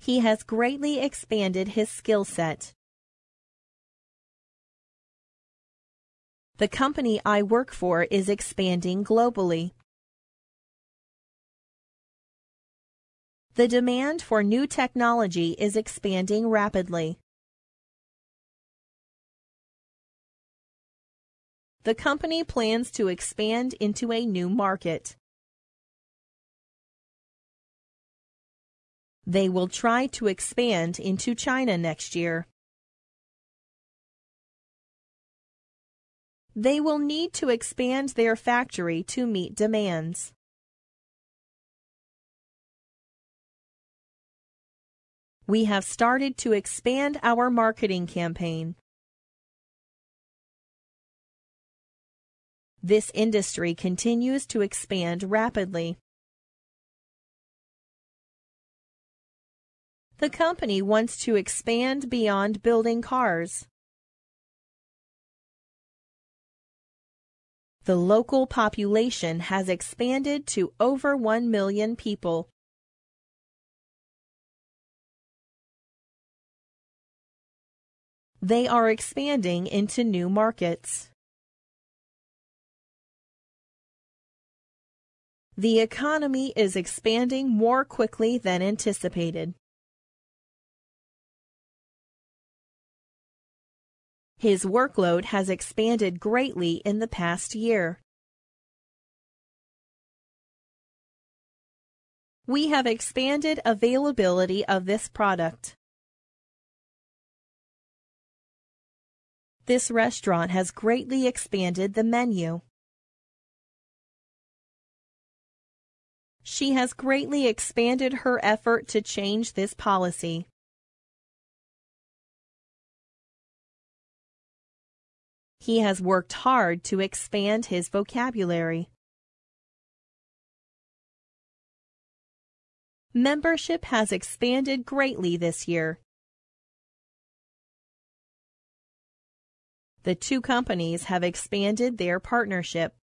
He has greatly expanded his skill set. The company I work for is expanding globally. The demand for new technology is expanding rapidly. The company plans to expand into a new market. They will try to expand into China next year. They will need to expand their factory to meet demands. We have started to expand our marketing campaign. This industry continues to expand rapidly. The company wants to expand beyond building cars. The local population has expanded to over 1 million people. They are expanding into new markets. The economy is expanding more quickly than anticipated. His workload has expanded greatly in the past year. We have expanded availability of this product. This restaurant has greatly expanded the menu. She has greatly expanded her effort to change this policy. He has worked hard to expand his vocabulary. Membership has expanded greatly this year. The two companies have expanded their partnership.